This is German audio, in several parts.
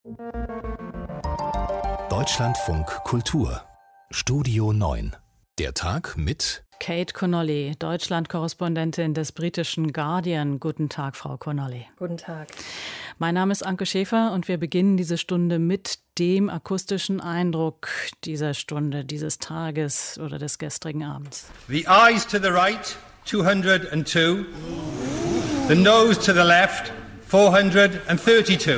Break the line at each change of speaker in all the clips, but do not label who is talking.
Deutschlandfunk Kultur Studio 9. Der Tag mit
Kate Connolly, Deutschland-Korrespondentin des britischen Guardian. Guten Tag, Frau Connolly.
Guten Tag.
Mein Name ist Anke Schäfer und wir beginnen diese Stunde mit dem akustischen Eindruck dieser Stunde, dieses Tages oder des gestrigen Abends.
The eyes to the right, 202. The nose to the left, 432.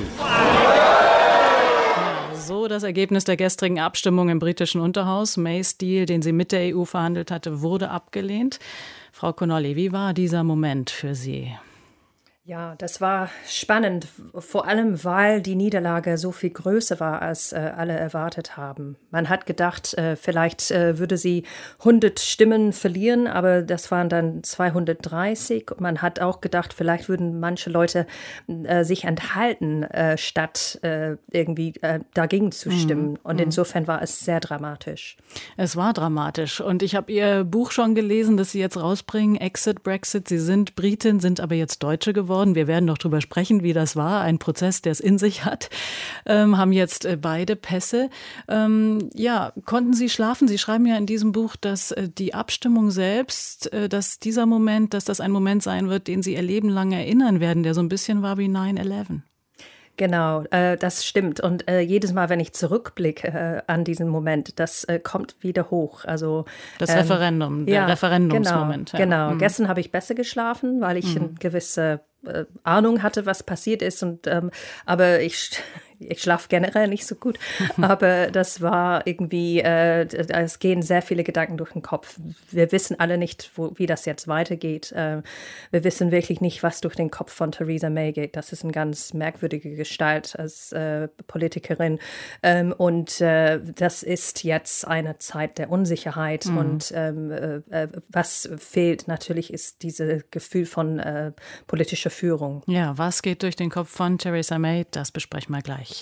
So das Ergebnis der gestrigen Abstimmung im britischen Unterhaus. Mays Deal, den sie mit der EU verhandelt hatte, wurde abgelehnt. Frau Connolly, wie war dieser Moment für Sie?
Ja, das war spannend, vor allem, weil die Niederlage so viel größer war, als alle erwartet haben. Man hat gedacht, vielleicht würde sie 100 Stimmen verlieren, aber das waren dann 230. Man hat auch gedacht, vielleicht würden manche Leute sich enthalten, statt irgendwie dagegen zu stimmen. Und insofern war es sehr dramatisch.
Es war dramatisch. Und ich habe Ihr Buch schon gelesen, das Sie jetzt rausbringen, Exit Brexit. Sie sind Britin, sind aber jetzt Deutsche geworden. Wir werden noch drüber sprechen, wie das war. Ein Prozess, der es in sich hat. Haben jetzt beide Pässe. Konnten Sie schlafen? Sie schreiben ja in diesem Buch, dass die Abstimmung selbst, dass dieser Moment, dass das ein Moment sein wird, den Sie Ihr Leben lang erinnern werden, der so ein bisschen war wie 9/11.
Genau, das stimmt. Und jedes Mal, wenn ich zurückblicke an diesen Moment, das kommt wieder hoch. Also
das Referendum, der Referendumsmoment.
Genau. Mhm. Gestern habe ich besser geschlafen, weil ich eine gewisse Ahnung hatte, was passiert ist. Aber ich schlafe generell nicht so gut, aber das war irgendwie, es gehen sehr viele Gedanken durch den Kopf. Wir wissen alle nicht, wie das jetzt weitergeht. Wir wissen wirklich nicht, was durch den Kopf von Theresa May geht. Das ist eine ganz merkwürdige Gestalt als Politikerin. Das ist jetzt eine Zeit der Unsicherheit. Und was fehlt natürlich, ist dieses Gefühl von politischer Führung.
Ja, was geht durch den Kopf von Theresa May? Das besprechen wir gleich.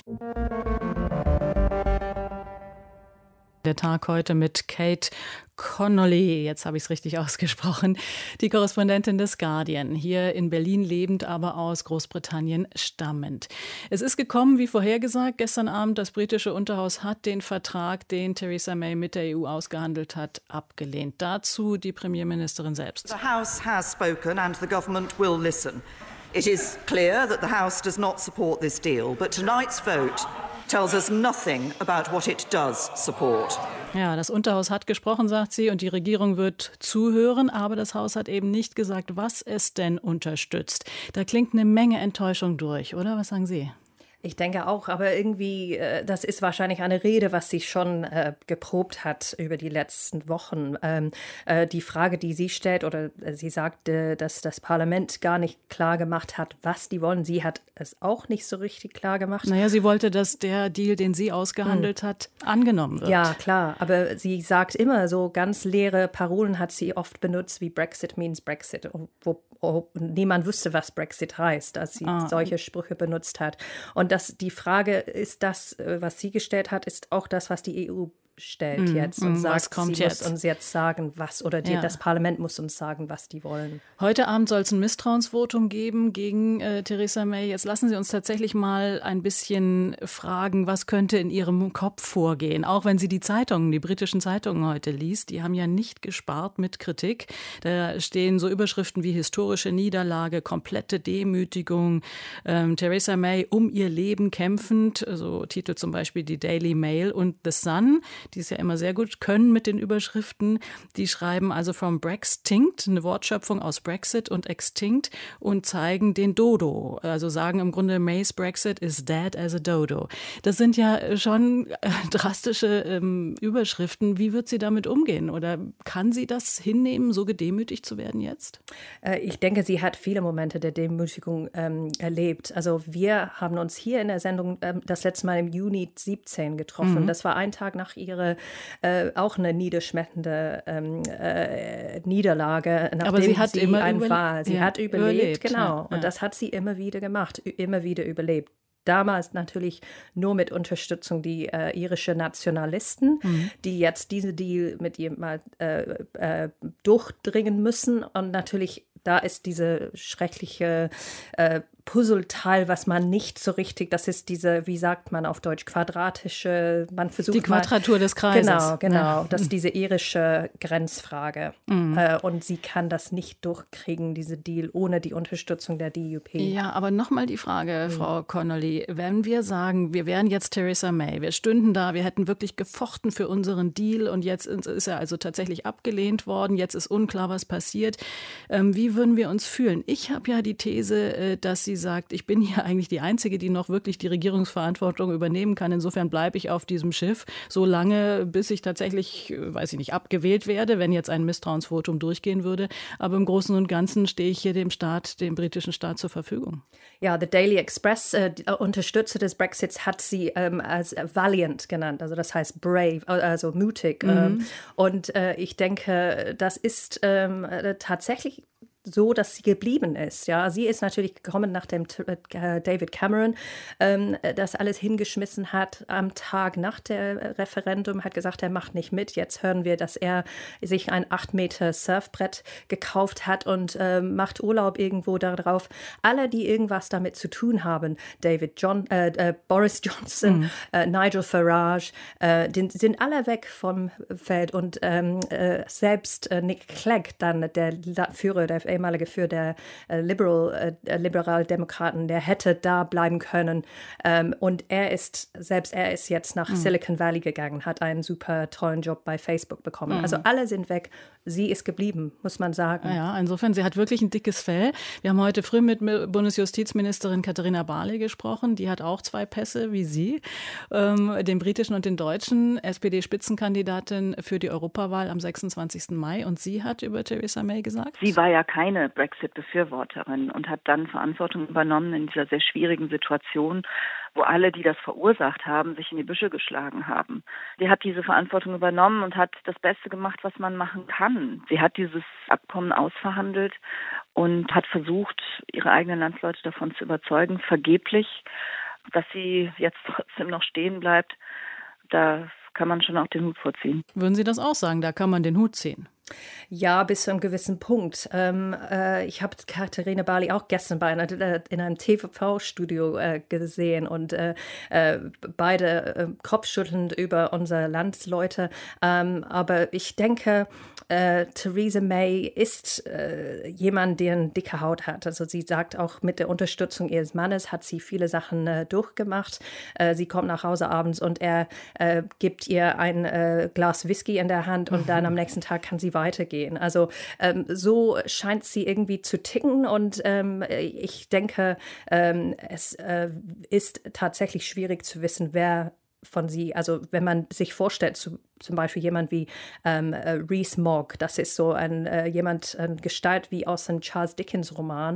Der Tag heute mit Kate Connolly, jetzt habe ich es richtig ausgesprochen, die Korrespondentin des Guardian, hier in Berlin lebend, aber aus Großbritannien stammend. Es ist gekommen, wie vorhergesagt, gestern Abend, das britische Unterhaus hat den Vertrag, den Theresa May mit der EU ausgehandelt hat, abgelehnt. Dazu die Premierministerin selbst.
The House has spoken and the government will listen. It is clear that the House does not support this deal, but tonight's vote tells us nothing about what it does support.
Ja, das Unterhaus hat gesprochen, sagt sie, und die Regierung wird zuhören, aber das Haus hat eben nicht gesagt, was es denn unterstützt. Da klingt eine Menge Enttäuschung durch, oder? Was sagen Sie?
Ich denke auch, aber irgendwie, das ist wahrscheinlich eine Rede, was sie schon geprobt hat über die letzten Wochen. Die Frage, die sie stellt, oder sie sagt, dass das Parlament gar nicht klar gemacht hat, was die wollen. Sie hat es auch nicht so richtig klar gemacht.
Naja, sie wollte, dass der Deal, den sie ausgehandelt hat, angenommen wird.
Ja, klar, aber sie sagt immer so ganz leere Parolen hat sie oft benutzt, wie Brexit means Brexit, wo niemand wusste, was Brexit heißt, als sie solche Sprüche benutzt hat. Und die Frage ist das, was sie gestellt hat, ist auch das, was die EU stellt jetzt und sagt, sie muss uns jetzt sagen, was, oder das Parlament muss uns sagen, was die wollen.
Heute Abend soll es ein Misstrauensvotum geben gegen Theresa May. Jetzt lassen Sie uns tatsächlich mal ein bisschen fragen, was könnte in ihrem Kopf vorgehen. Auch wenn sie die britischen Zeitungen heute liest, die haben ja nicht gespart mit Kritik. Da stehen so Überschriften wie historische Niederlage, komplette Demütigung, Theresa May um ihr Leben kämpfend, so titelt zum Beispiel die Daily Mail und The Sun, die es ja immer sehr gut können mit den Überschriften. Die schreiben also from Brextinct, eine Wortschöpfung aus Brexit und Extinct, und zeigen den Dodo. Also sagen im Grunde, May's Brexit is dead as a dodo. Das sind ja schon drastische Überschriften. Wie wird sie damit umgehen? Oder kann sie das hinnehmen, so gedemütigt zu werden jetzt?
Ich denke, sie hat viele Momente der Demütigung erlebt. Also wir haben uns hier in der Sendung das letzte Mal im Juni 2017 getroffen. Das war ein Tag nach ihrer auch eine niederschmetternde Niederlage, nachdem
aber sie hat
Sie hat überlebt, genau. Ja. Und das hat sie immer wieder gemacht, immer wieder überlebt. Damals natürlich nur mit Unterstützung die irischen Nationalisten, die jetzt diese Deal mit ihr mal durchdringen müssen. Und natürlich, da ist diese schreckliche Puzzleteil, was man nicht so richtig, das ist diese, wie sagt man auf Deutsch, quadratische, man versucht
die Quadratur des Kreises.
Genau, ja. Das ist diese irische Grenzfrage. Und sie kann das nicht durchkriegen, diese Deal, ohne die Unterstützung der DUP.
Ja, aber nochmal die Frage, Frau Connolly, wenn wir sagen, wir wären jetzt Theresa May, wir stünden da, wir hätten wirklich gefochten für unseren Deal und jetzt ist er also tatsächlich abgelehnt worden, jetzt ist unklar, was passiert. Wie würden wir uns fühlen? Ich habe ja die These, dass sie sagt, ich bin hier eigentlich die Einzige, die noch wirklich die Regierungsverantwortung übernehmen kann. Insofern bleibe ich auf diesem Schiff so lange, bis ich tatsächlich, weiß ich nicht, abgewählt werde, wenn jetzt ein Misstrauensvotum durchgehen würde. Aber im Großen und Ganzen stehe ich hier dem britischen Staat zur Verfügung.
Ja, The Daily Express, Unterstützer des Brexits, hat sie als valiant genannt. Also das heißt brave, also mutig. Und ich denke, das ist tatsächlich so, dass sie geblieben ist. Ja, sie ist natürlich gekommen, nachdem David Cameron das alles hingeschmissen hat am Tag nach dem Referendum, hat gesagt, er macht nicht mit. Jetzt hören wir, dass er sich ein 8 Meter Surfbrett gekauft hat und macht Urlaub irgendwo darauf. Alle, die irgendwas damit zu tun haben, Boris Johnson, Nigel Farage, sind alle weg vom Feld. Und selbst Nick Clegg, dann der Führer, der ehemalige Führer der Liberaldemokraten, der hätte da bleiben können. Und er ist jetzt nach Silicon Valley gegangen, hat einen super tollen Job bei Facebook bekommen. Also alle sind weg. Sie ist geblieben, muss man sagen.
Ja, insofern, sie hat wirklich ein dickes Fell. Wir haben heute früh mit Bundesjustizministerin Katharina Barley gesprochen. Die hat auch 2 Pässe wie Sie, den britischen und den deutschen, SPD-Spitzenkandidatin für die Europawahl am 26. Mai. Und sie hat über Theresa May gesagt?
Sie war ja keine Brexit-Befürworterin und hat dann Verantwortung übernommen in dieser sehr schwierigen Situation, wo alle, die das verursacht haben, sich in die Büsche geschlagen haben. Sie hat diese Verantwortung übernommen und hat das Beste gemacht, was man machen kann. Sie hat dieses Abkommen ausverhandelt und hat versucht, ihre eigenen Landsleute davon zu überzeugen, vergeblich, dass sie jetzt trotzdem noch stehen bleibt. Da kann man schon auch den Hut vorziehen.
Würden Sie das auch sagen? Da kann man den Hut ziehen.
Ja, bis zu einem gewissen Punkt. Ich habe Katharina Barley auch gestern in einem TV-Studio gesehen und beide kopfschüttelnd über unsere Landsleute. Aber ich denke, Theresa May ist jemand, der eine dicke Haut hat. Also sie sagt auch, mit der Unterstützung ihres Mannes hat sie viele Sachen durchgemacht. Sie kommt nach Hause abends und er gibt ihr ein Glas Whisky in der Hand und dann am nächsten Tag kann sie weitergehen. Also so scheint sie irgendwie zu ticken und ich denke, es ist tatsächlich schwierig zu wissen, wer von sie, also wenn man sich vorstellt, zum Beispiel jemand wie Rees-Mogg, das ist so eine Gestalt wie aus einem Charles Dickens-Roman,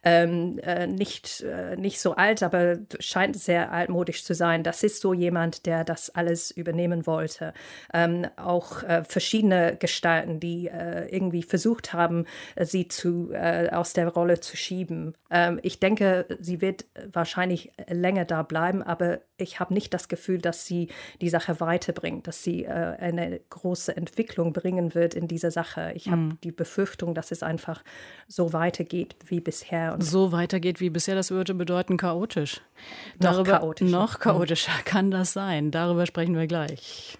nicht so alt, aber scheint sehr altmodisch zu sein. Das ist so jemand, der das alles übernehmen wollte. Auch verschiedene Gestalten, die irgendwie versucht haben, sie aus der Rolle zu schieben. Ich denke, sie wird wahrscheinlich länger da bleiben, aber ich habe nicht das Gefühl, dass sie die Sache weiterbringt, dass sie eine große Entwicklung bringen wird in dieser Sache. Ich habe die Befürchtung, dass es einfach so weitergeht wie bisher. Und
so weitergeht wie bisher, das würde bedeuten chaotisch.
Noch
chaotischer kann das sein. Darüber sprechen wir gleich.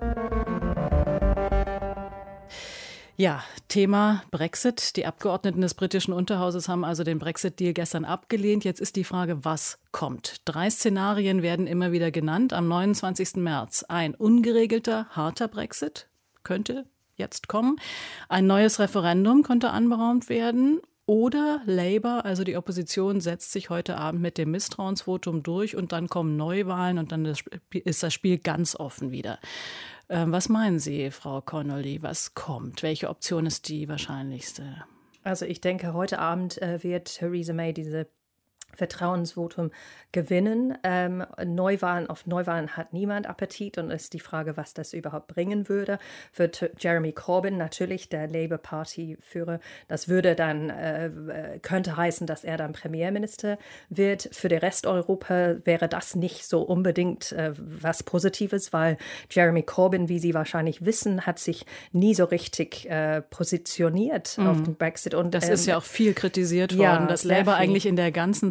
Ja, Thema Brexit. Die Abgeordneten des britischen Unterhauses haben also den Brexit-Deal gestern abgelehnt. Jetzt ist die Frage, was kommt? 3 Szenarien werden immer wieder genannt. Am 29. März ein ungeregelter, harter Brexit könnte jetzt kommen. Ein neues Referendum könnte anberaumt werden. Oder Labour, also die Opposition, setzt sich heute Abend mit dem Misstrauensvotum durch und dann kommen Neuwahlen und dann ist das Spiel ganz offen wieder. Was meinen Sie, Frau Connolly, was kommt? Welche Option ist die wahrscheinlichste?
Also ich denke, heute Abend wird Theresa May diese Vertrauensvotum gewinnen. Auf Neuwahlen hat niemand Appetit und ist die Frage, was das überhaupt bringen würde. Für Jeremy Corbyn natürlich, der Labour-Party-Führer, das würde dann, könnte heißen, dass er dann Premierminister wird. Für den Rest Europa wäre das nicht so unbedingt was Positives, weil Jeremy Corbyn, wie Sie wahrscheinlich wissen, hat sich nie so richtig positioniert auf den Brexit. Und
das ist ja auch viel kritisiert worden, dass Labour eigentlich in der ganzen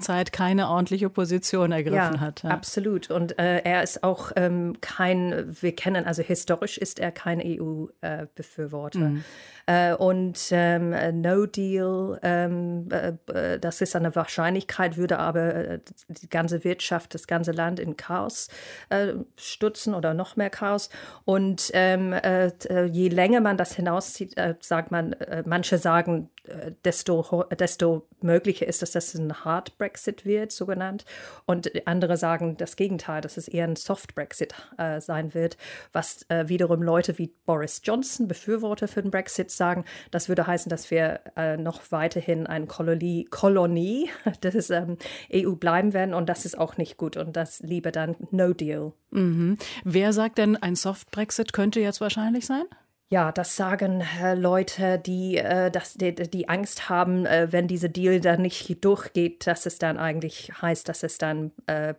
Zeit keine ordentliche Position ergriffen hat.
Ja, absolut. Und er ist auch historisch ist er kein EU-Befürworter. Und No Deal, das ist eine Wahrscheinlichkeit, würde aber die ganze Wirtschaft, das ganze Land in Chaos stürzen oder noch mehr Chaos. Und je länger man das hinauszieht, sagt man, manche sagen, desto möglicher ist es, dass es ein Hard Brexit wird, so genannt. Und andere sagen das Gegenteil, dass es eher ein Soft Brexit sein wird, was wiederum Leute wie Boris Johnson, Befürworter für den Brexit, sagen, das würde heißen, dass wir noch weiterhin eine Kolonie des EU bleiben werden und das ist auch nicht gut und das lieber dann No Deal.
Mhm. Wer sagt denn, ein Soft Brexit könnte jetzt wahrscheinlich sein?
Ja, das sagen Leute, die Angst haben, wenn dieser Deal dann nicht durchgeht, dass es dann eigentlich heißt, dass es dann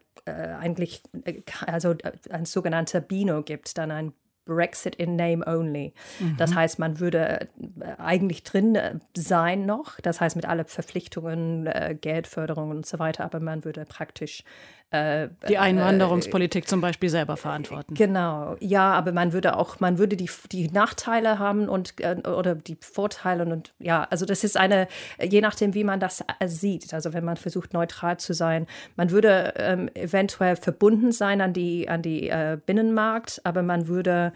also ein sogenannter BINO gibt, dann ein Brexit in Name Only. Das heißt, man würde eigentlich drin sein noch, das heißt mit allen Verpflichtungen, Geldförderung und so weiter, aber man würde praktisch
die Einwanderungspolitik zum Beispiel selber verantworten.
Genau, ja, aber man würde die Nachteile haben oder die Vorteile und ja, also das ist je nachdem, wie man das sieht, also wenn man versucht neutral zu sein, man würde eventuell verbunden sein an die Binnenmarkt, aber man würde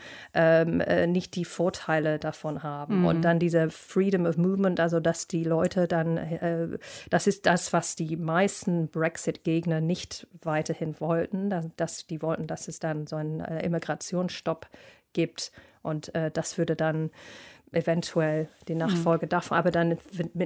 nicht die Vorteile davon haben und dann diese Freedom of Movement, also dass die Leute dann, das ist das, was die meisten Brexit-Gegner nicht weiterhin wollten, die wollten, dass es dann so einen Immigrationsstopp gibt und das würde dann eventuell die Nachfolge davon, aber dann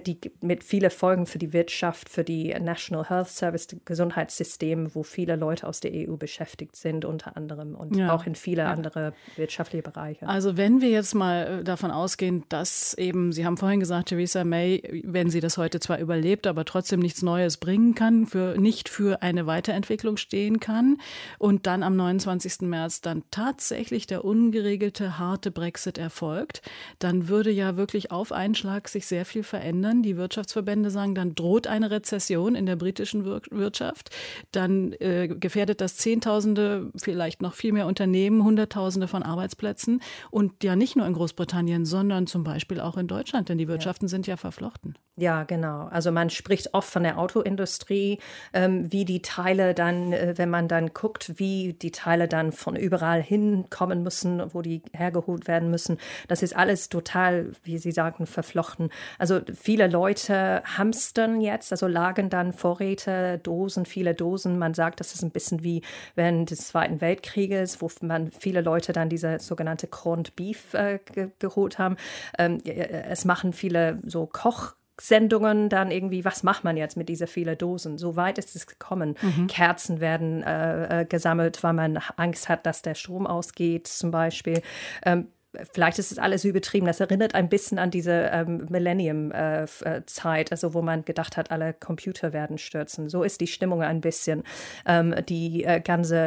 mit vielen Folgen für die Wirtschaft, für die National Health Service, das Gesundheitssystem, wo viele Leute aus der EU beschäftigt sind, unter anderem und auch in viele andere wirtschaftliche Bereiche.
Also wenn wir jetzt mal davon ausgehen, dass eben, Sie haben vorhin gesagt, Theresa May, wenn sie das heute zwar überlebt, aber trotzdem nichts Neues bringen kann, nicht für eine Weiterentwicklung stehen kann und dann am 29. März dann tatsächlich der ungeregelte, harte Brexit erfolgt, dann würde ja wirklich auf einen Schlag sich sehr viel verändern. Die Wirtschaftsverbände sagen, dann droht eine Rezession in der britischen Wirtschaft. Dann gefährdet das Zehntausende, vielleicht noch viel mehr Unternehmen, Hunderttausende von Arbeitsplätzen. Und ja nicht nur in Großbritannien, sondern zum Beispiel auch in Deutschland, denn die Wirtschaften sind ja verflochten.
Ja, genau. Also man spricht oft von der Autoindustrie, wie die Teile dann, wenn man dann guckt, wie die Teile dann von überall hinkommen müssen, wo die hergeholt werden müssen. Das ist alles total, wie Sie sagten, verflochten. Also viele Leute hamstern jetzt, also lagern dann Vorräte, viele Dosen. Man sagt, das ist ein bisschen wie während des Zweiten Weltkrieges, wo viele Leute dann diese sogenannte Corned Beef geholt haben. Es machen viele so Kochsendungen dann irgendwie, was macht man jetzt mit dieser vielen Dosen? So weit ist es gekommen. Kerzen werden gesammelt, weil man Angst hat, dass der Strom ausgeht zum Beispiel. Vielleicht ist es alles übertrieben. Das erinnert ein bisschen an diese Millennium-Zeit, also wo man gedacht hat, alle Computer werden stürzen. So ist die Stimmung ein bisschen. Die ganze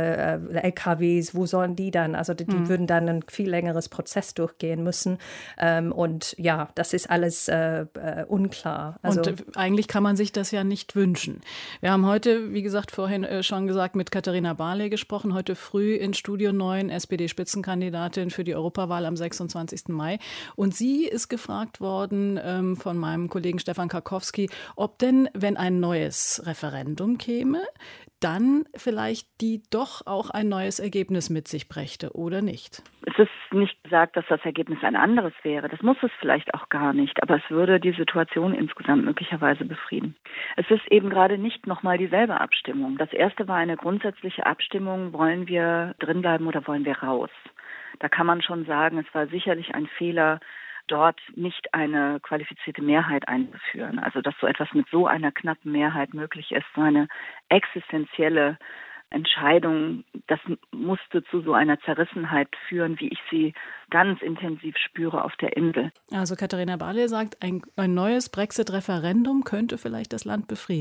LKWs, wo sollen die dann? Also die würden dann ein viel längeres Prozess durchgehen müssen. Und ja, das ist alles unklar. Also,
und eigentlich kann man sich das ja nicht wünschen. Wir haben heute, wie gesagt, vorhin schon gesagt, mit Katharina Barley gesprochen. Heute früh in Studio 9, SPD-Spitzenkandidatin für die Europawahl am 26. Mai. Und sie ist gefragt worden von meinem Kollegen Stefan Karkowski, ob denn, wenn ein neues Referendum käme, dann vielleicht die doch auch ein neues Ergebnis mit sich brächte oder nicht.
Es ist nicht gesagt, dass das Ergebnis ein anderes wäre. Das muss es vielleicht auch gar nicht. Aber es würde die Situation insgesamt möglicherweise befrieden. Es ist eben gerade nicht nochmal dieselbe Abstimmung. Das erste war eine grundsätzliche Abstimmung, wollen wir drinbleiben oder wollen wir raus? Da kann man schon sagen, es war sicherlich ein Fehler, dort nicht eine qualifizierte Mehrheit einzuführen. Also dass so etwas mit so einer knappen Mehrheit möglich ist, so eine existenzielle Entscheidung, das musste zu so einer Zerrissenheit führen, wie ich sie ganz intensiv spüre auf der Insel.
Also Katharina Barley sagt, ein neues Brexit-Referendum könnte vielleicht das Land befrieden.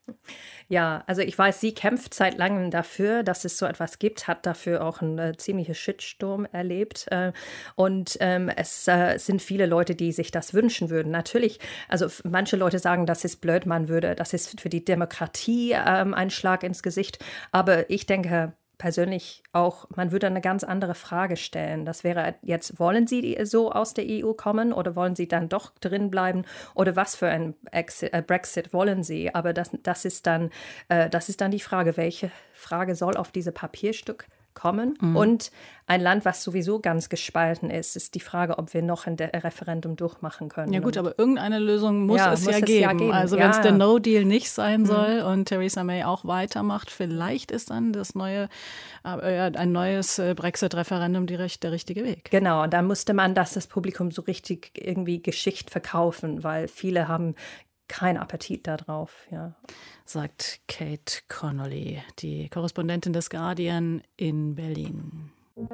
Ja, also ich weiß, sie kämpft seit langem dafür, dass es so etwas gibt, hat dafür auch einen ziemlichen Shitstorm erlebt. Es sind viele Leute, die sich das wünschen würden. Natürlich, also manche Leute sagen, das ist blöd, das ist für die Demokratie ein Schlag ins Gesicht. Aber ich denke persönlich auch, man würde eine ganz andere Frage stellen. Das wäre jetzt, wollen Sie so aus der EU kommen oder wollen Sie dann doch drin bleiben oder was für ein Brexit wollen Sie? Aber das ist dann die Frage, welche Frage soll auf diese Papierstück kommen? Und ein Land, was sowieso ganz gespalten ist die Frage, ob wir noch ein Referendum durchmachen können.
Ja gut, aber irgendeine Lösung muss es ja geben. Also wenn es der No-Deal nicht sein soll und Theresa May auch weitermacht, vielleicht ist dann ein neues Brexit-Referendum der richtige Weg.
Genau, und dann musste man das Publikum so richtig irgendwie geschickt verkaufen, weil viele haben keinen Appetit darauf, ja.
Sagt Kate Connolly, die Korrespondentin des Guardian in Berlin.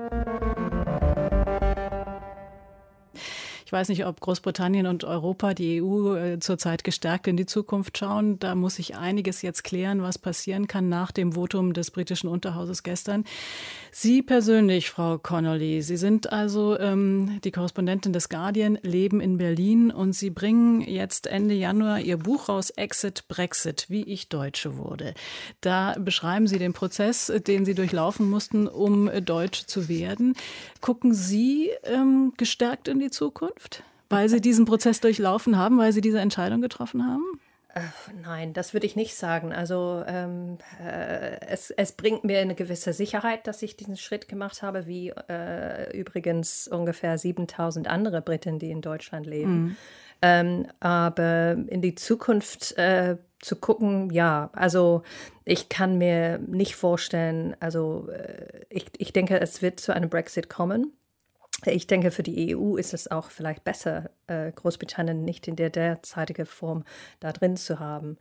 Ich weiß nicht, ob Großbritannien und Europa, die EU, zurzeit gestärkt in die Zukunft schauen. Da muss sich einiges jetzt klären, was passieren kann nach dem Votum des britischen Unterhauses gestern. Sie persönlich, Frau Connolly, Sie sind also die Korrespondentin des Guardian, leben in Berlin und Sie bringen jetzt Ende Januar Ihr Buch raus, Exit Brexit, wie ich Deutsche wurde. Da beschreiben Sie den Prozess, den Sie durchlaufen mussten, um Deutsch zu werden. Gucken Sie gestärkt in die Zukunft? Weil Sie diesen Prozess durchlaufen haben, weil Sie diese Entscheidung getroffen haben?
Nein, das würde ich nicht sagen. Also es bringt mir eine gewisse Sicherheit, dass ich diesen Schritt gemacht habe, wie übrigens ungefähr 7.000 andere Briten, die in Deutschland leben. Aber in die Zukunft zu gucken, ja, also ich kann mir nicht vorstellen, also ich denke, es wird zu einem Brexit kommen. Ich denke, für die EU ist es auch vielleicht besser, Großbritannien nicht in der derzeitigen Form da drin zu haben.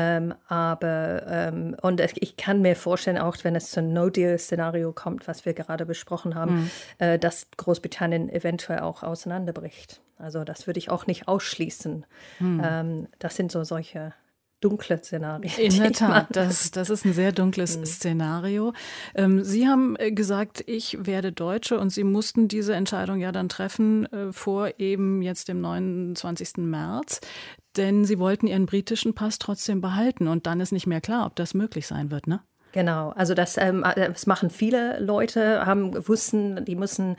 Und ich kann mir vorstellen, auch wenn es zu einem No-Deal-Szenario kommt, was wir gerade besprochen haben, dass Großbritannien eventuell auch auseinanderbricht. Also das würde ich auch nicht ausschließen. Das sind so solche dunkle Szenarien.
In der Tat, das ist ein sehr dunkles Szenario. Sie haben gesagt, ich werde Deutsche und Sie mussten diese Entscheidung ja dann treffen vor eben jetzt dem 29. März, denn Sie wollten Ihren britischen Pass trotzdem behalten und dann ist nicht mehr klar, ob das möglich sein wird, ne?
Genau, also das machen viele Leute, wussten, die müssen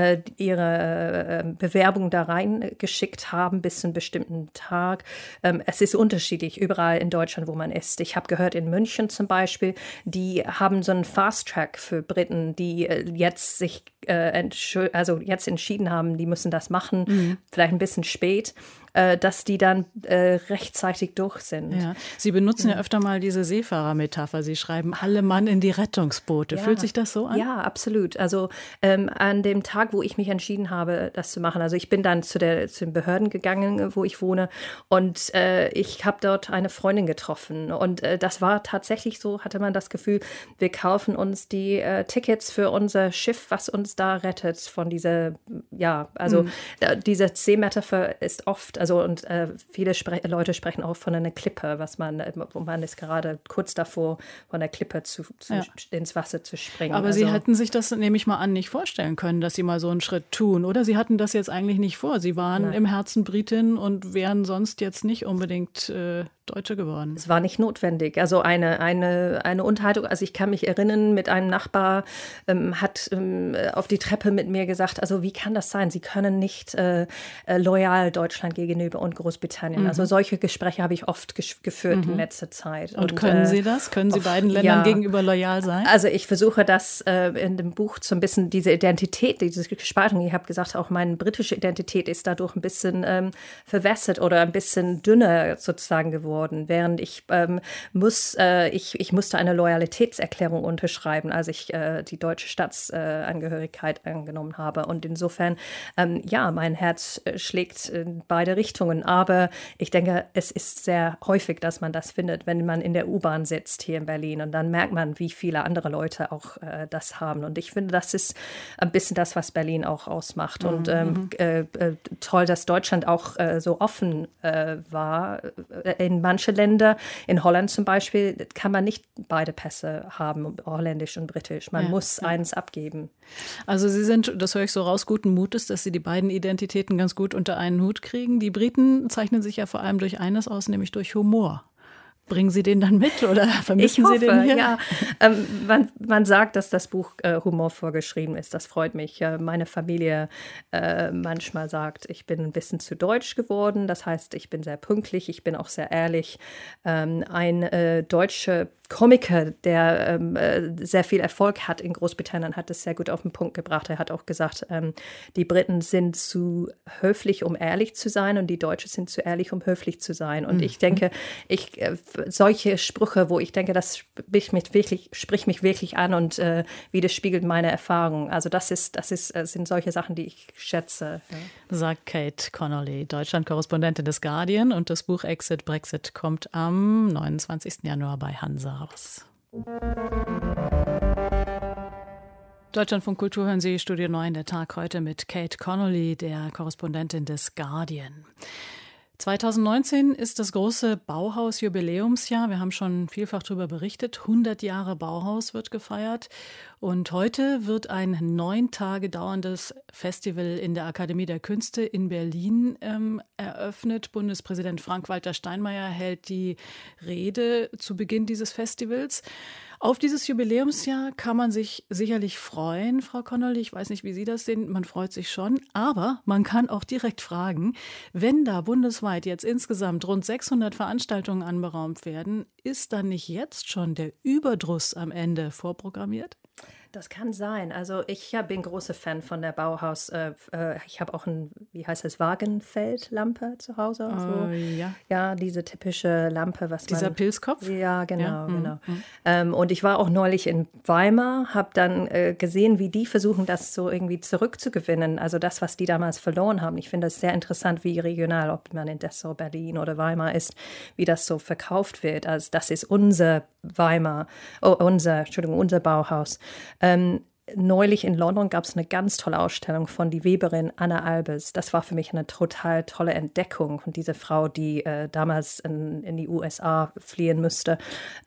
ihre Bewerbung da reingeschickt haben bis zu einem bestimmten Tag. Es ist unterschiedlich überall in Deutschland, wo man ist. Ich habe gehört, in München zum Beispiel, die haben so einen Fast-Track für Briten, die jetzt sich jetzt entschieden haben, die müssen das machen, vielleicht ein bisschen spät, dass die dann rechtzeitig durch sind.
Ja. Sie benutzen ja öfter mal diese Seefahrermetapher. Sie schreiben, alle Mann in die Rettungsboote. Ja. Fühlt sich das so an?
Ja, absolut. Also an dem Tag, wo ich mich entschieden habe, das zu machen, also ich bin dann zu den Behörden gegangen, wo ich wohne und ich habe dort eine Freundin getroffen und das war tatsächlich so, hatte man das Gefühl, wir kaufen uns die Tickets für unser Schiff, was uns da rettet von dieser, diese Seemetapher ist oft, und viele Leute sprechen auch von einer Klippe, wo man ist gerade kurz davor, von der Klippe ins Wasser zu springen.
Aber Sie hätten sich das, nehme ich mal an, nicht vorstellen können, dass Sie mal so einen Schritt tun, oder? Sie hatten das jetzt eigentlich nicht vor. Sie waren im Herzen Britin und wären sonst jetzt nicht unbedingt Deutsche geworden.
Es war nicht notwendig. Also eine Unterhaltung, also ich kann mich erinnern, mit einem Nachbar hat auf die Treppe mit mir gesagt, also wie kann das sein? Sie können nicht loyal Deutschland gegenüber und Großbritannien. Also solche Gespräche habe ich oft geführt in letzter Zeit.
Und können Sie das? Können Sie beiden Ländern gegenüber loyal sein?
Also ich versuche das in dem Buch so ein bisschen, diese Identität, diese Spaltung, ich habe gesagt, auch meine britische Identität ist dadurch ein bisschen verwässert oder ein bisschen dünner sozusagen geworden. Während ich musste eine Loyalitätserklärung unterschreiben, als ich die deutsche Staatsangehörigkeit angenommen habe. Und insofern, mein Herz schlägt in beide Richtungen. Aber ich denke, es ist sehr häufig, dass man das findet, wenn man in der U-Bahn sitzt hier in Berlin. Und dann merkt man, wie viele andere Leute auch das haben. Und ich finde, das ist ein bisschen das, was Berlin auch ausmacht. Und toll, dass Deutschland auch so offen war in manche Länder, in Holland zum Beispiel, kann man nicht beide Pässe haben, holländisch und britisch. Man muss eins abgeben.
Also Sie sind, das höre ich so raus, guten Mutes, dass Sie die beiden Identitäten ganz gut unter einen Hut kriegen. Die Briten zeichnen sich ja vor allem durch eines aus, nämlich durch Humor. Bringen Sie den dann mit oder vermissen Sie den hier?
Ja. Man sagt, dass das Buch humorvoll geschrieben ist. Das freut mich. Meine Familie manchmal sagt, ich bin ein bisschen zu deutsch geworden. Das heißt, ich bin sehr pünktlich, ich bin auch sehr ehrlich. Ein deutscher Komiker, der sehr viel Erfolg hat in Großbritannien, hat es sehr gut auf den Punkt gebracht. Er hat auch gesagt, die Briten sind zu höflich, um ehrlich zu sein und die Deutschen sind zu ehrlich, um höflich zu sein. Und ich denke, solche Sprüche, wo ich denke, das spricht mich wirklich an und widerspiegelt meine Erfahrungen. Also das sind solche Sachen, die ich schätze. Ja.
Sagt Kate Connolly, Deutschland-Korrespondentin des Guardian, und das Buch Exit Brexit kommt am 29. Januar bei Hansa raus. Deutschlandfunk Kultur hören Sie, Studio 9, der Tag heute mit Kate Connolly, der Korrespondentin des Guardian. 2019 ist das große Bauhaus-Jubiläumsjahr. Wir haben schon vielfach darüber berichtet. 100 Jahre Bauhaus wird gefeiert. Und heute wird ein 9 Tage dauerndes Festival in der Akademie der Künste in Berlin eröffnet. Bundespräsident Frank-Walter Steinmeier hält die Rede zu Beginn dieses Festivals. Auf dieses Jubiläumsjahr kann man sich sicherlich freuen, Frau Connolly. Ich weiß nicht, wie Sie das sehen. Man freut sich schon. Aber man kann auch direkt fragen, wenn da bundesweit jetzt insgesamt rund 600 Veranstaltungen anberaumt werden, ist dann nicht jetzt schon der Überdruss am Ende vorprogrammiert?
Das kann sein. Also ich bin großer Fan von der Bauhaus. Ich habe auch Wagenfeldlampe zu Hause. Ja, diese typische Lampe.
Dieser Pilzkopf?
Ja, genau. Und ich war auch neulich in Weimar, habe dann gesehen, wie die versuchen, das so irgendwie zurückzugewinnen. Also das, was die damals verloren haben. Ich finde das sehr interessant, wie regional, ob man in Dessau, Berlin oder Weimar ist, wie das so verkauft wird. Also das ist unser unser Bauhaus. Neulich in London gab es eine ganz tolle Ausstellung von die Weberin Anna Albers. Das war für mich eine total tolle Entdeckung von dieser Frau, die damals in die USA fliehen musste.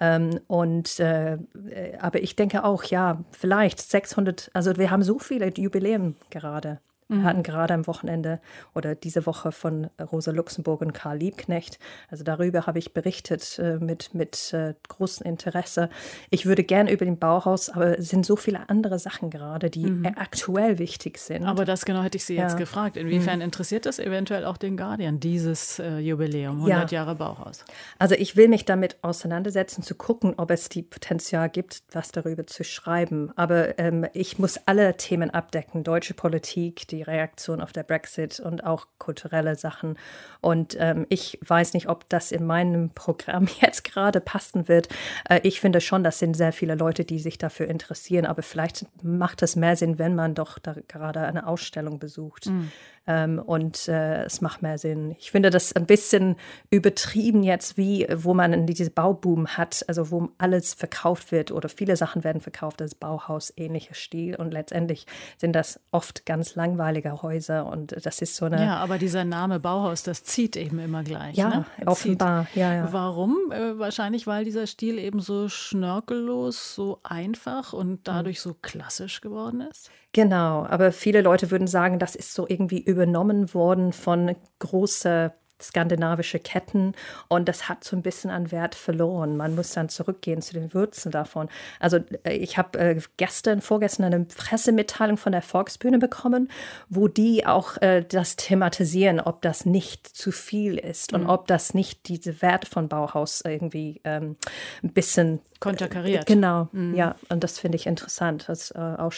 Aber ich denke auch, ja, vielleicht 600, also wir haben so viele Jubiläen gerade. Wir hatten gerade am Wochenende oder diese Woche von Rosa Luxemburg und Karl Liebknecht. Also darüber habe ich berichtet mit großem Interesse. Ich würde gerne über den Bauhaus, aber es sind so viele andere Sachen gerade, die aktuell wichtig sind.
Aber das genau hätte ich Sie jetzt gefragt. Inwiefern interessiert das eventuell auch den Guardian, dieses Jubiläum, 100 Jahre Bauhaus?
Also ich will mich damit auseinandersetzen, zu gucken, ob es die Potenzial gibt, was darüber zu schreiben. Aber ich muss alle Themen abdecken, deutsche Politik, die Reaktion auf der Brexit und auch kulturelle Sachen. Und ich weiß nicht, ob das in meinem Programm jetzt gerade passen wird. Ich finde schon, das sind sehr viele Leute, die sich dafür interessieren. Aber vielleicht macht es mehr Sinn, wenn man doch da gerade eine Ausstellung besucht. Es macht mehr Sinn. Ich finde das ein bisschen übertrieben jetzt, wo man diese Bauboom hat, also wo alles verkauft wird oder viele Sachen werden verkauft, das Bauhaus-ähnlicher Stil. Und letztendlich sind das oft ganz langweilige Häuser und das ist so eine...
Ja, aber dieser Name Bauhaus, das zieht eben immer gleich.
Ja,
ne?
offenbar. Ja.
Warum? Wahrscheinlich, weil dieser Stil eben so schnörkellos, so einfach und dadurch so klassisch geworden ist?
Genau, aber viele Leute würden sagen, das ist so irgendwie übernommen worden von großen skandinavische Ketten und das hat so ein bisschen an Wert verloren. Man muss dann zurückgehen zu den Wurzeln davon. Also ich habe vorgestern eine Pressemitteilung von der Volksbühne bekommen, wo die auch das thematisieren, ob das nicht zu viel ist und ob das nicht diese Werte von Bauhaus irgendwie ein bisschen
konterkariert.
Genau, ja, und das finde ich interessant, als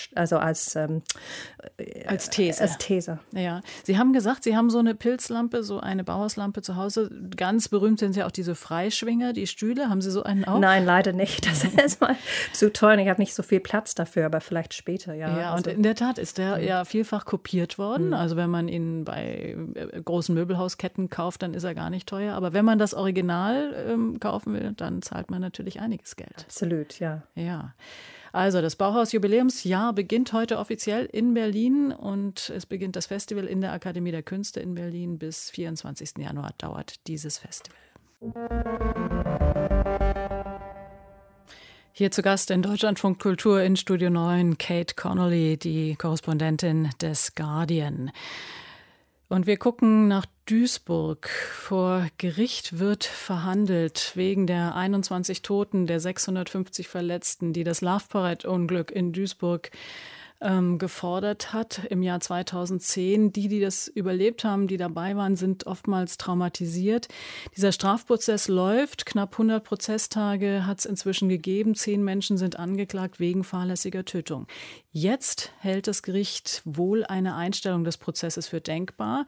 These. Als These.
Ja, Sie haben gesagt, Sie haben so eine Pilzlampe, so eine Bauhauslampe zu Hause. Ganz berühmt sind ja auch diese Freischwinger, die Stühle. Haben Sie so einen auch?
Nein, leider nicht. Das ist erstmal zu teuer. Ich habe nicht so viel Platz dafür, aber vielleicht später, ja.
Ja, und in der Tat ist der ja vielfach kopiert worden. Also wenn man ihn bei großen Möbelhausketten kauft, dann ist er gar nicht teuer. Aber wenn man das Original kaufen will, dann zahlt man natürlich einiges Geld.
Absolut, ja.
Ja. Also das Bauhaus-Jubiläumsjahr beginnt heute offiziell in Berlin und es beginnt das Festival in der Akademie der Künste in Berlin. Bis 24. Januar dauert dieses Festival. Hier zu Gast in Deutschlandfunk Kultur in Studio 9 Kate Connolly, die Korrespondentin des Guardian. Und wir gucken nach Duisburg. Vor Gericht wird verhandelt wegen der 21 Toten, der 650 Verletzten, die das Love Parade-Unglück in Duisburg gefordert hat im Jahr 2010. Die das überlebt haben, die dabei waren, sind oftmals traumatisiert. Dieser Strafprozess läuft. Knapp 100 Prozesstage hat es inzwischen gegeben. 10 Menschen sind angeklagt wegen fahrlässiger Tötung. Jetzt hält das Gericht wohl eine Einstellung des Prozesses für denkbar.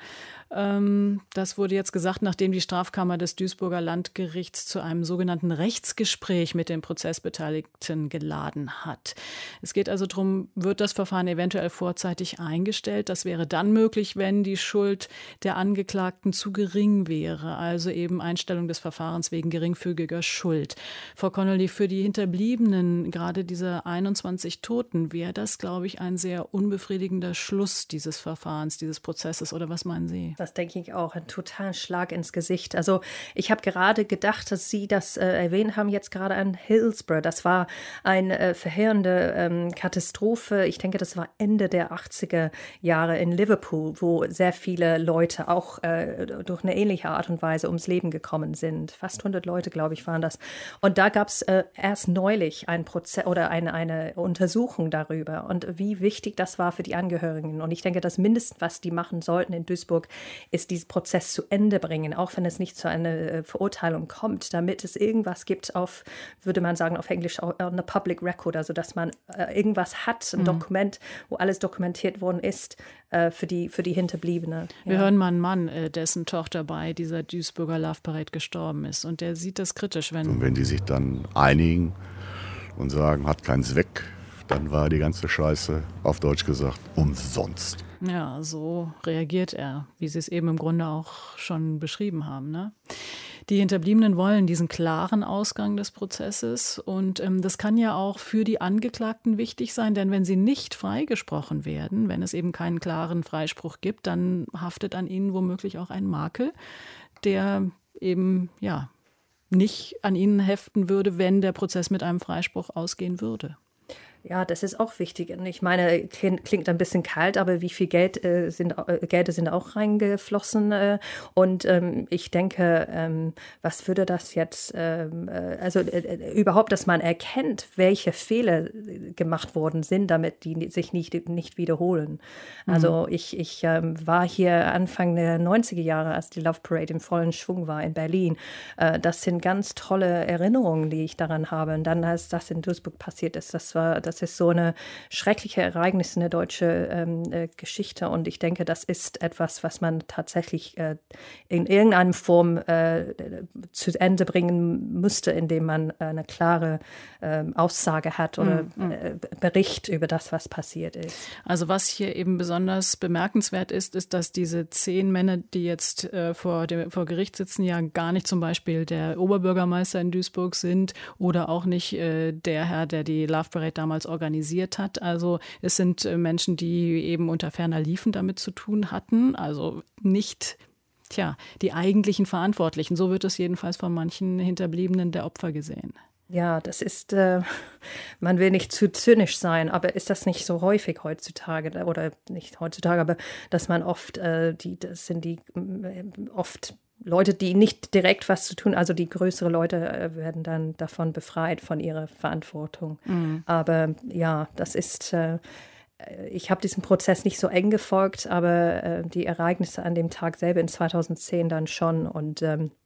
Das wurde jetzt gesagt, nachdem die Strafkammer des Duisburger Landgerichts zu einem sogenannten Rechtsgespräch mit den Prozessbeteiligten geladen hat. Es geht also darum, wird das Verfahren eventuell vorzeitig eingestellt. Das wäre dann möglich, wenn die Schuld der Angeklagten zu gering wäre, also eben Einstellung des Verfahrens wegen geringfügiger Schuld. Frau Connolly, für die Hinterbliebenen, gerade dieser 21 Toten, wäre das, glaube ich, ein sehr unbefriedigender Schluss dieses Verfahrens, dieses Prozesses. Oder was meinen Sie?
Das denke ich auch, ein totaler Schlag ins Gesicht. Also ich habe gerade gedacht, dass Sie das erwähnt haben, jetzt gerade an Hillsborough. Das war eine verheerende Katastrophe. Ich denke, das war Ende der 80er Jahre in Liverpool, wo sehr viele Leute auch durch eine ähnliche Art und Weise ums Leben gekommen sind. Fast 100 Leute, glaube ich, waren das. Und da gab es erst neulich einen Prozess oder eine Untersuchung darüber und wie wichtig das war für die Angehörigen. Und ich denke, das Mindeste, was die machen sollten in Duisburg, ist diesen Prozess zu Ende bringen, auch wenn es nicht zu einer Verurteilung kommt, damit es irgendwas gibt auf, würde man sagen auf Englisch, on a public record, also dass man irgendwas hat, ein Dokument, wo alles dokumentiert worden ist für die Hinterbliebene.
Wir hören mal einen Mann, dessen Tochter bei dieser Duisburger Love Parade gestorben ist, und der sieht das kritisch.
Und wenn die sich dann einigen und sagen, hat keinen Zweck, dann war die ganze Scheiße, auf Deutsch gesagt, umsonst.
Ja, so reagiert er, wie Sie es eben im Grunde auch schon beschrieben haben, ne? Die Hinterbliebenen wollen diesen klaren Ausgang des Prozesses, und das kann ja auch für die Angeklagten wichtig sein, denn wenn sie nicht freigesprochen werden, wenn es eben keinen klaren Freispruch gibt, dann haftet an ihnen womöglich auch ein Makel, der eben nicht an ihnen heften würde, wenn der Prozess mit einem Freispruch ausgehen würde.
Ja, das ist auch wichtig. Und ich meine, klingt ein bisschen kalt, aber wie viel Gelder sind auch reingeflossen? Und ich denke, was würde das jetzt, überhaupt, dass man erkennt, welche Fehler gemacht worden sind, damit die sich nicht wiederholen. Also ich war hier Anfang der 90er Jahre, als die Love Parade im vollen Schwung war in Berlin. Das sind ganz tolle Erinnerungen, die ich daran habe. Und dann, als das in Duisburg passiert ist, das ist so eine schreckliche Ereignis in der deutschen Geschichte. Und ich denke, das ist etwas, was man tatsächlich in irgendeiner Form zu Ende bringen müsste, indem man eine klare Aussage hat oder Bericht über das, was passiert ist.
Also was hier eben besonders bemerkenswert ist, dass diese 10 Männer, die jetzt vor Gericht sitzen, ja gar nicht zum Beispiel der Oberbürgermeister in Duisburg sind oder auch nicht der Herr, der die Love Parade damals organisiert hat. Also es sind Menschen, die eben unter ferner Liefen damit zu tun hatten, also nicht die eigentlichen Verantwortlichen. So wird es jedenfalls von manchen Hinterbliebenen der Opfer gesehen.
Ja, das ist, man will nicht zu zynisch sein, aber ist das nicht so häufig heutzutage, oder nicht heutzutage, aber dass man oft, oft Leute, die nicht direkt was zu tun, also die größere Leute werden dann davon befreit, von ihrer Verantwortung. Aber ja, das ist, ich habe diesen Prozess nicht so eng gefolgt, aber die Ereignisse an dem Tag selber in 2010 dann schon. Und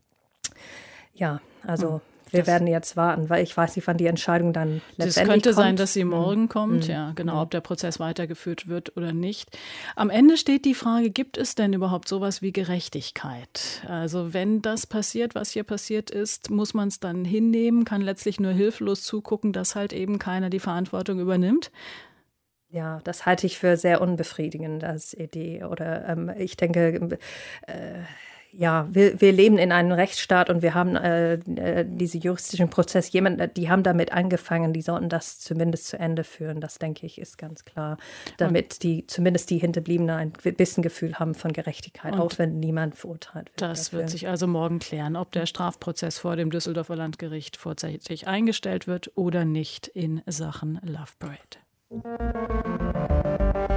wir werden jetzt warten, weil ich weiß nicht, wann die Entscheidung dann letztendlich kommt.
Es könnte sein, dass sie morgen kommt, ob der Prozess weitergeführt wird oder nicht. Am Ende steht die Frage, gibt es denn überhaupt sowas wie Gerechtigkeit? Also wenn das passiert, was hier passiert ist, muss man es dann hinnehmen, kann letztlich nur hilflos zugucken, dass halt eben keiner die Verantwortung übernimmt?
Ja, das halte ich für sehr unbefriedigend als Idee. Oder ich denke, wir leben in einem Rechtsstaat und wir haben diesen juristischen Prozess. Die haben damit angefangen, die sollten das zumindest zu Ende führen. Das, denke ich, ist ganz klar. Damit zumindest die Hinterbliebenen ein bisschen Gefühl haben von Gerechtigkeit, auch wenn niemand verurteilt wird.
Das wird sich also morgen klären, ob der Strafprozess vor dem Düsseldorfer Landgericht vorzeitig eingestellt wird oder nicht in Sachen Love Parade.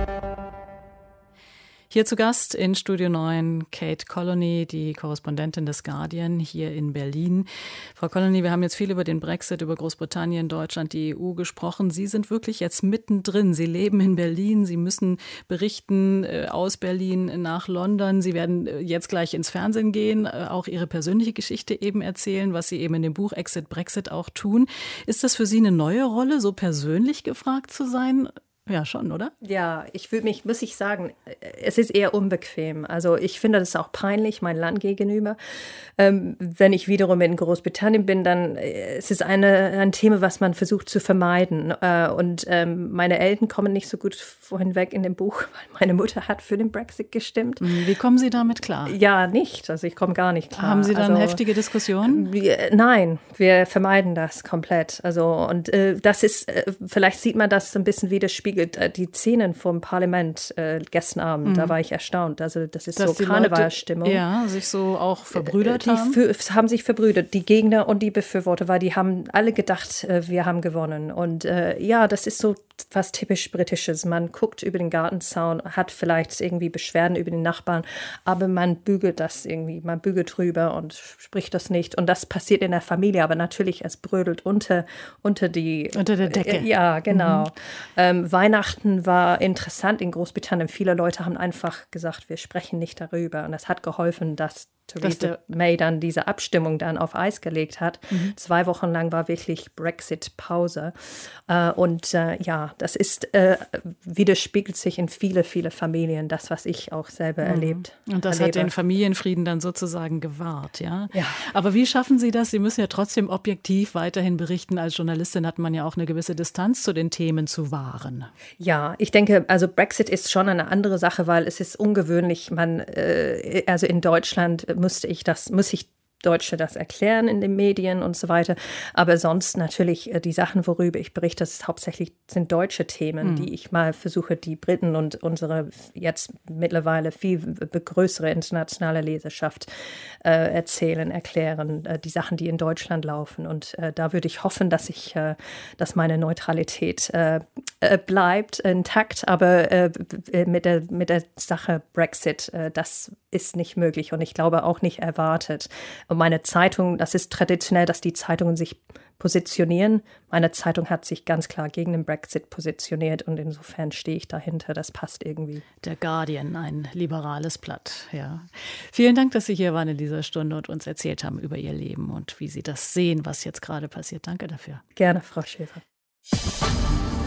Hier zu Gast in Studio 9 Kate Colony, die Korrespondentin des Guardian hier in Berlin. Frau Colony, wir haben jetzt viel über den Brexit, über Großbritannien, Deutschland, die EU gesprochen. Sie sind wirklich jetzt mittendrin. Sie leben in Berlin. Sie müssen berichten aus Berlin nach London. Sie werden jetzt gleich ins Fernsehen gehen, auch Ihre persönliche Geschichte eben erzählen, was Sie eben in dem Buch Exit Brexit auch tun. Ist das für Sie eine neue Rolle, so persönlich gefragt zu sein? Ja, schon, oder?
Ja, muss ich sagen, es ist eher unbequem. Also ich finde das auch peinlich, mein Land gegenüber. Wenn ich wiederum in Großbritannien bin, dann es ist ein Thema, was man versucht zu vermeiden. Und meine Eltern kommen nicht so gut vorhin weg in dem Buch, weil meine Mutter hat für den Brexit gestimmt.
Wie kommen Sie damit klar?
Ja, nicht. Also ich komme gar nicht klar.
Haben Sie dann heftige Diskussionen?
Nein, wir vermeiden das komplett. Also und das ist, vielleicht sieht man das ein bisschen widerspiegelt. Die Szenen vom Parlament gestern Abend, da war ich erstaunt. Also das ist so Karnevalstimmung.
Ja, sich so auch verbrüdert haben.
Haben sich verbrüdert, die Gegner und die Befürworter, weil die haben alle gedacht, wir haben gewonnen. Und das ist so was typisch Britisches. Man guckt über den Gartenzaun, hat vielleicht irgendwie Beschwerden über den Nachbarn, aber man bügelt das irgendwie, man bügelt drüber und spricht das nicht. Und das passiert in der Familie, aber natürlich, es brödelt unter der
Decke.
Ja, genau. Weihnachten war interessant in Großbritannien. Viele Leute haben einfach gesagt, wir sprechen nicht darüber. Und es hat geholfen, dass Theresa May dann diese Abstimmung dann auf Eis gelegt hat. 2 Wochen lang war wirklich Brexit-Pause. Das ist widerspiegelt sich in viele Familien, das, was ich auch selber erlebt habe.
Und das hat den Familienfrieden dann sozusagen gewahrt, ja?
Ja.
Aber wie schaffen Sie das? Sie müssen ja trotzdem objektiv weiterhin berichten. Als Journalistin hat man ja auch eine gewisse Distanz zu den Themen zu wahren.
Ja, ich denke, also Brexit ist schon eine andere Sache, weil es ist ungewöhnlich. Also in Deutschland muss ich Deutsche das erklären in den Medien und so weiter. Aber sonst natürlich die Sachen, worüber ich berichte, sind deutsche Themen, die ich mal versuche, die Briten und unsere jetzt mittlerweile viel größere internationale Leserschaft erklären, die Sachen, die in Deutschland laufen. Und da würde ich hoffen, dass meine Neutralität bleibt intakt. Aber mit der Sache Brexit, das ist nicht möglich und ich glaube auch nicht erwartet. Und meine Zeitung, das ist traditionell, dass die Zeitungen sich positionieren. Meine Zeitung hat sich ganz klar gegen den Brexit positioniert und insofern stehe ich dahinter. Das passt irgendwie.
Der Guardian, ein liberales Blatt, ja. Vielen Dank, dass Sie hier waren in dieser Stunde und uns erzählt haben über Ihr Leben und wie Sie das sehen, was jetzt gerade passiert. Danke dafür.
Gerne, Frau Schäfer.